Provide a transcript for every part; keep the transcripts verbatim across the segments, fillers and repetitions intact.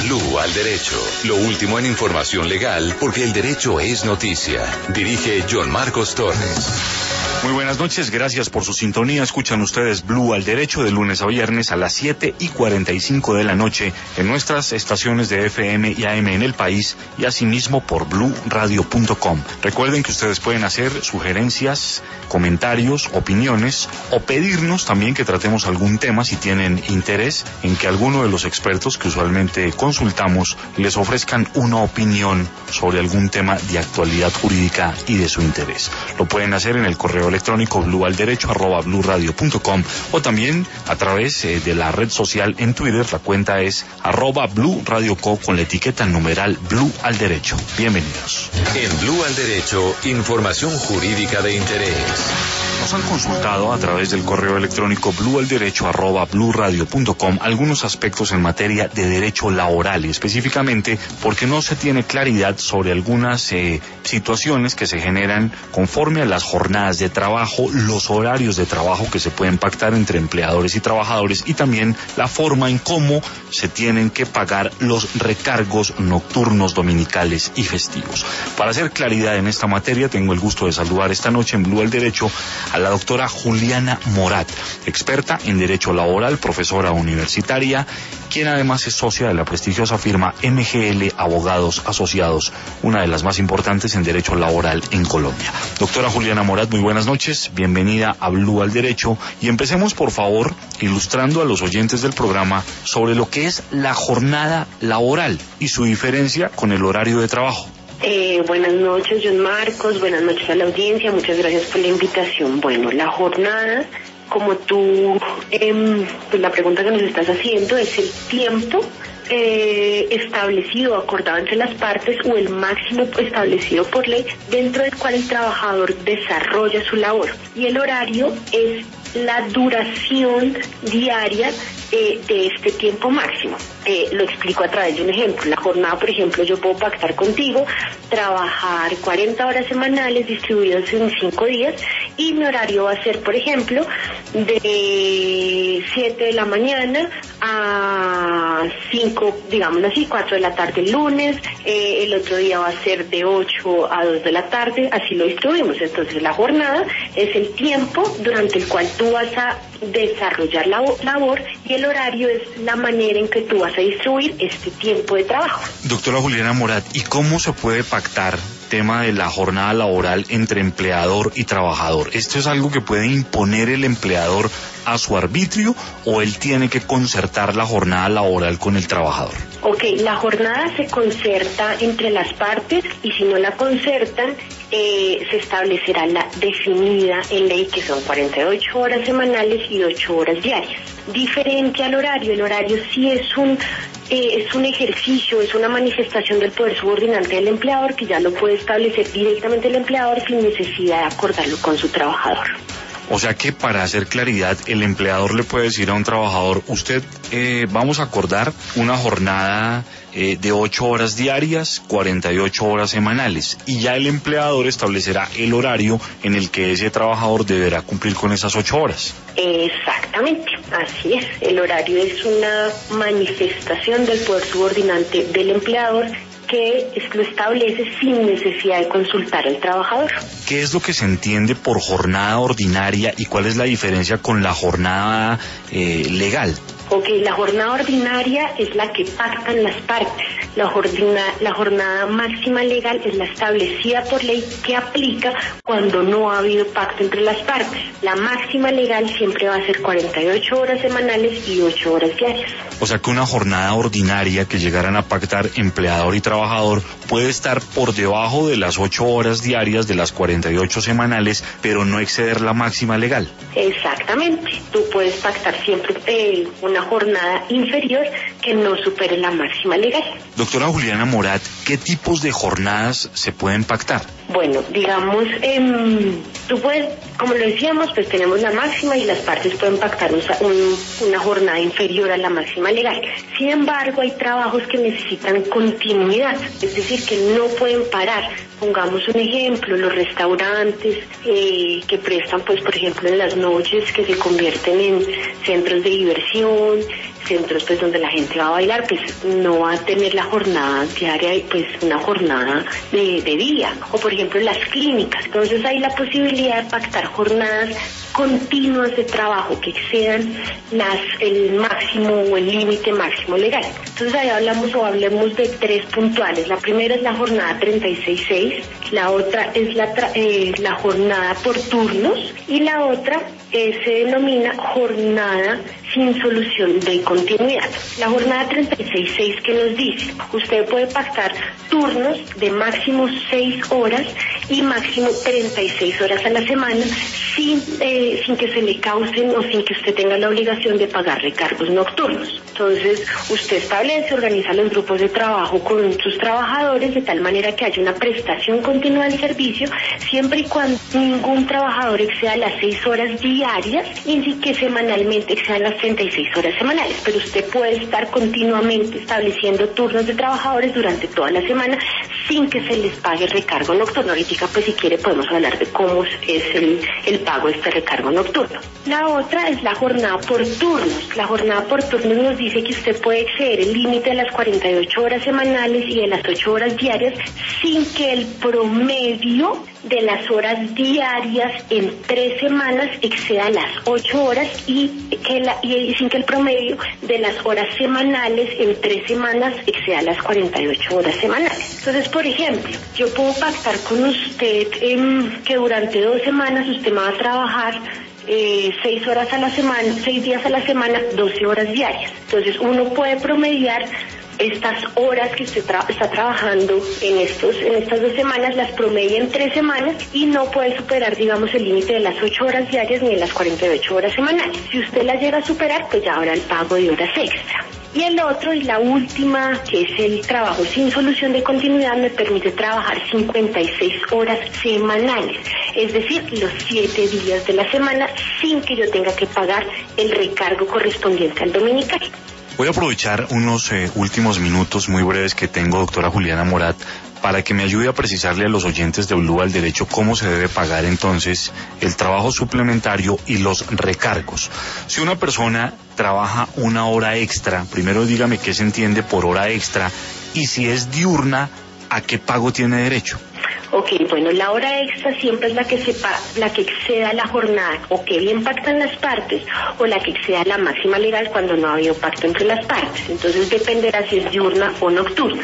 Blue al Derecho. Lo último en información legal, porque el derecho es noticia. Dirige John Marcos Torres. Muy buenas noches, gracias por su sintonía. Escuchan ustedes Blue al Derecho de lunes a viernes a las siete y cuarenta y cinco de la noche en nuestras estaciones de F M y A M en el país y asimismo por blue radio punto com. Recuerden que ustedes pueden hacer sugerencias, comentarios, opiniones o pedirnos también que tratemos algún tema si tienen interés en que alguno de los expertos que usualmente consultamos les ofrezcan una opinión sobre algún tema de actualidad jurídica y de su interés. Lo pueden hacer en el correo electrónico blualderecho arroba blue radio punto com o también a través eh, de la red social en Twitter. La cuenta es arroba blue radio co con la etiqueta numeral Blue al Derecho. Bienvenidos. En Blue al Derecho, información jurídica de interés. Nos han consultado a través del correo electrónico blualderecho arroba blue radio punto com algunos aspectos en materia de derecho laboral y específicamente porque no se tiene claridad sobre algunas eh, situaciones que se generan conforme a las jornadas de trabajo, los horarios de trabajo que se pueden pactar entre empleadores y trabajadores y también la forma en cómo se tienen que pagar los recargos nocturnos, dominicales y festivos. Para hacer claridad en esta materia, tengo el gusto de saludar esta noche en Blue al Derecho a la doctora Juliana Morat, experta en Derecho Laboral, profesora universitaria, quien además es socia de la prestigiosa firma M G L Abogados Asociados, una de las más importantes en Derecho Laboral en Colombia. Doctora Juliana Morat, muy buenas noches, bienvenida a Blue al Derecho y empecemos por favor ilustrando a los oyentes del programa sobre lo que es la jornada laboral y su diferencia con el horario de trabajo. Eh, buenas noches, John Marcos, buenas noches a la audiencia, muchas gracias por la invitación. Bueno, la jornada, como tú, eh, pues la pregunta que nos estás haciendo es el tiempo eh, establecido, acordado entre las partes o el máximo establecido por ley dentro del cual el trabajador desarrolla su labor. Y el horario es la duración diaria eh, de este tiempo máximo. Eh, lo explico a través de un ejemplo. La jornada, por ejemplo, yo puedo pactar contigo, trabajar cuarenta horas semanales distribuidas en cinco días y mi horario va a ser, por ejemplo, de siete de la mañana a cinco, digámoslo así, cuatro de la tarde el lunes, eh, el otro día va a ser de ocho a dos de la tarde, así lo distribuimos. Entonces la jornada es el tiempo durante el cual tú vas a desarrollar la labor y el horario es la manera en que tú vas a distribuir este tiempo de trabajo. Doctora Juliana Morat, ¿y cómo se puede pactar tema de la jornada laboral entre empleador y trabajador? ¿Esto es algo que puede imponer el empleador a su arbitrio o él tiene que concertar la jornada laboral con el trabajador? Ok, la jornada se concerta entre las partes y si no la concertan, eh, se establecerá la definida en ley que son cuarenta y ocho horas semanales y ocho horas diarias. Diferente al horario, el horario sí es un eh, es un ejercicio, es una manifestación del poder subordinante del empleador que ya lo puede establecer directamente el empleador sin necesidad de acordarlo con su trabajador. O sea que para hacer claridad, el empleador le puede decir a un trabajador, usted eh, vamos a acordar una jornada eh, de ocho horas diarias, cuarenta y ocho horas semanales, y ya el empleador establecerá el horario en el que ese trabajador deberá cumplir con esas ocho horas. Exactamente, así es. El horario es una manifestación del poder subordinante del empleador que lo establece sin necesidad de consultar al trabajador. ¿Qué es lo que se entiende por jornada ordinaria y cuál es la diferencia con la jornada eh, legal? Ok, la jornada ordinaria es la que pactan las partes. La jornada, la jornada máxima legal es la establecida por ley que aplica cuando no ha habido pacto entre las partes. La máxima legal siempre va a ser cuarenta y ocho horas semanales y ocho horas diarias. O sea que una jornada ordinaria que llegaran a pactar empleador y trabajador puede estar por debajo de las ocho horas diarias de las cuarenta y ocho semanales, pero no exceder la máxima legal. Exactamente. Tú puedes pactar siempre eh, una jornada inferior que no supere la máxima legal. Doctora Juliana Morat, ¿qué tipos de jornadas se pueden pactar? Bueno, digamos, eh, tú puedes, como lo decíamos, pues tenemos la máxima y las partes pueden pactar un, un, una jornada inferior a la máxima legal. Sin embargo, hay trabajos que necesitan continuidad, es decir, que no pueden parar. Pongamos un ejemplo, los restaurantes eh, que prestan, pues por ejemplo en las noches, que se convierten en centros de diversión, centros pues donde la gente va a bailar, pues no va a tener la jornada diaria, pues una jornada de, de día. O por ejemplo las clínicas, entonces hay la posibilidad de pactar jornadas continuas de trabajo que excedan las el máximo o el límite máximo legal. Entonces ahí hablamos o hablemos de tres puntuales. La primera es la jornada treinta y seis seis, la otra es la, tra- eh, la jornada por turnos y la otra eh, se denomina jornada sin solución de continuidad. La jornada treinta y seis seis, que nos dice, usted puede pactar turnos de máximo seis horas y máximo treinta y seis horas a la semana sin, eh, sin que se le causen o sin que usted tenga la obligación de pagar recargos nocturnos. Entonces, usted establece, organiza los grupos de trabajo con sus trabajadores de tal manera que haya una prestación continua del servicio, siempre y cuando ningún trabajador exceda las seis horas diarias y ni que semanalmente excedan las treinta y seis horas semanales. Pero usted puede estar continuamente estableciendo turnos de trabajadores durante toda la semana sin que se les pague recargo nocturno. Ahorita, pues si quiere podemos hablar de cómo es el, el pago de este recargo nocturno. La otra es la jornada por turnos. La jornada por turnos nos dice que usted puede exceder el límite de las cuarenta y ocho horas semanales y de las ocho horas diarias sin que el promedio de las horas diarias en tres semanas exceda las ocho horas y, que la, y sin que el promedio de las horas semanales en tres semanas exceda las cuarenta y ocho horas semanales. Entonces, por ejemplo, yo puedo pactar con usted eh, que durante dos semanas usted me va a trabajar Eh, seis horas a la semana, seis días a la semana, doce horas diarias. Entonces uno puede promediar estas horas que usted tra- está trabajando en estos en estas dos semanas, las promedia en tres semanas y no puede superar, digamos, el límite de las ocho horas diarias ni de las cuarenta y ocho horas semanales. Si usted las llega a superar, pues ya habrá el pago de horas extra. Y el otro y la última, que es el trabajo sin solución de continuidad, me permite trabajar cincuenta y seis horas semanales, es decir, los siete días de la semana sin que yo tenga que pagar el recargo correspondiente al dominical. Voy a aprovechar unos eh, últimos minutos muy breves que tengo, doctora Juliana Morat, para que me ayude a precisarle a los oyentes de Blue al Derecho cómo se debe pagar entonces el trabajo suplementario y los recargos. Si una persona trabaja una hora extra, primero dígame qué se entiende por hora extra y si es diurna, ¿a qué pago tiene derecho? Ok, bueno, la hora extra siempre es la que se pa- la que exceda la jornada o que bien pactan las partes o la que exceda la máxima legal cuando no ha habido pacto entre las partes. Entonces dependerá si es diurna o nocturna.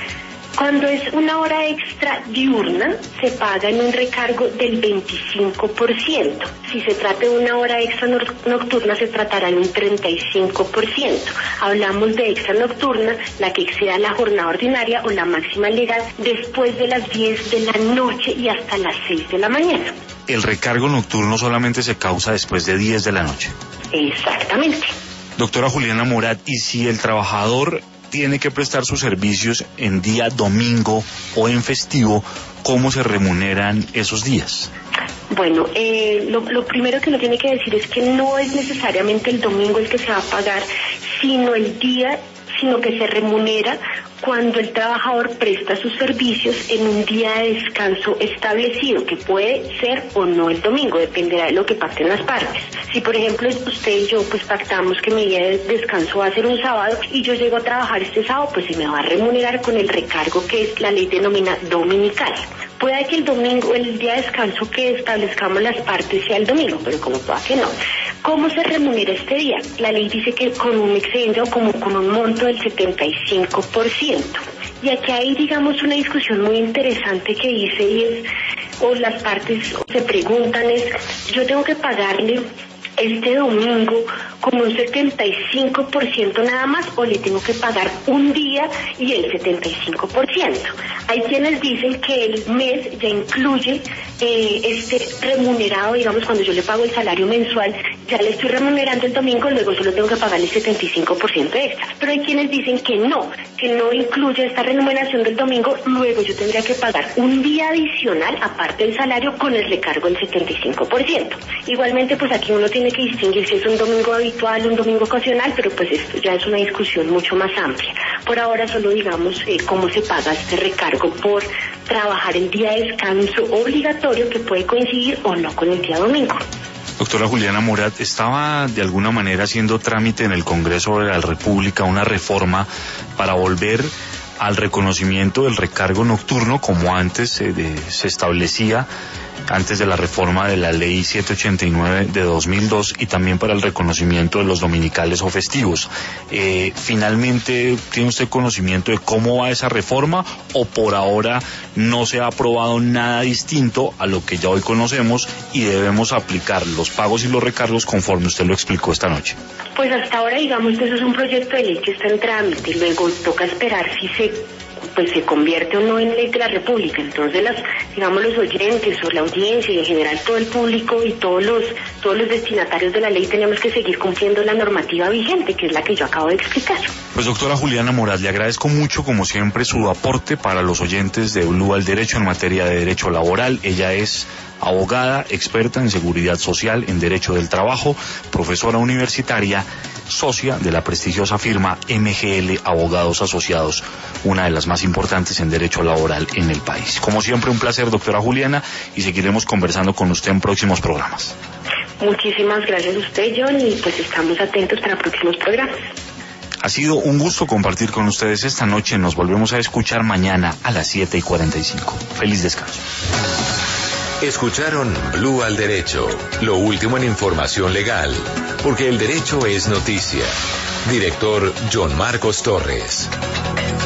Cuando es una hora extra diurna, se paga en un recargo del veinticinco por ciento. Si se trata de una hora extra no- nocturna, se tratará en un treinta y cinco por ciento. Hablamos de extra nocturna, la que exceda la jornada ordinaria o la máxima legal después de las diez de la noche y hasta las seis de la mañana. El recargo nocturno solamente se causa después de diez de la noche. Exactamente. Doctora Juliana Morat, ¿y si el trabajador tiene que prestar sus servicios en día domingo o en festivo, cómo se remuneran esos días? Bueno, eh, lo, lo primero que uno tiene que decir es que no es necesariamente el domingo el que se va a pagar, sino el día, sino que se remunera cuando el trabajador presta sus servicios en un día de descanso establecido, que puede ser o no el domingo, dependerá de lo que pacten las partes. Si por ejemplo usted y yo pues pactamos que mi día de descanso va a ser un sábado y yo llego a trabajar este sábado, pues se me va a remunerar con el recargo que es la ley denomina dominical. Puede que el domingo, el día de descanso que establezcamos las partes sea el domingo, pero como pueda que no. ¿Cómo se remunera este día? La ley dice que con un excedente o como con un monto del setenta y cinco por ciento. Y aquí hay, digamos, una discusión muy interesante que dice y es, o las partes se preguntan es, yo tengo que pagarle este domingo como un setenta y cinco por ciento nada más o le tengo que pagar un día y el setenta y cinco por ciento. Hay quienes dicen que el mes ya incluye eh, este remunerado, digamos, cuando yo le pago el salario mensual, ya le estoy remunerando el domingo, luego solo tengo que pagar el setenta y cinco por ciento extra. Pero hay quienes dicen que no, que no incluye esta remuneración del domingo, luego yo tendría que pagar un día adicional, aparte del salario, con el recargo del setenta y cinco por ciento. Igualmente, pues aquí uno tiene que distinguir si es un domingo habitual, un domingo ocasional, pero pues esto ya es una discusión mucho más amplia. Por ahora solo digamos eh, cómo se paga este recargo por trabajar el día de descanso obligatorio que puede coincidir o no con el día domingo. Doctora Juliana Morat, ¿estaba de alguna manera haciendo trámite en el Congreso de la República una reforma para volver al reconocimiento del recargo nocturno como antes eh, de, se establecía antes de la reforma de la ley setecientos ochenta y nueve de dos mil dos y también para el reconocimiento de los dominicales o festivos? Eh, ¿Finalmente tiene usted conocimiento de cómo va esa reforma o por ahora no se ha aprobado nada distinto a lo que ya hoy conocemos y debemos aplicar los pagos y los recargos conforme usted lo explicó esta noche? Pues hasta ahora digamos que eso es un proyecto de ley que está en trámite, luego toca esperar si se pues se convierte o no en ley de la República. Entonces las, digamos, los oyentes o la audiencia y en general todo el público y todos los todos los destinatarios de la ley tenemos que seguir cumpliendo la normativa vigente, que es la que yo acabo de explicar. Pues doctora Juliana Morat, le agradezco mucho como siempre su aporte para los oyentes de Blue al Derecho en materia de derecho laboral. Ella es abogada, experta en seguridad social, en derecho del trabajo, profesora universitaria, socia de la prestigiosa firma M G L Abogados Asociados, una de las más importantes en derecho laboral en el país. Como siempre, un placer, doctora Juliana, y seguiremos conversando con usted en próximos programas. Muchísimas gracias a usted, John, y pues estamos atentos para próximos programas. Ha sido un gusto compartir con ustedes esta noche. Nos volvemos a escuchar mañana a las siete y cuarenta y cinco. Feliz descanso. Escucharon Blue al Derecho, lo último en información legal, porque el derecho es noticia. Director John Marcos Torres.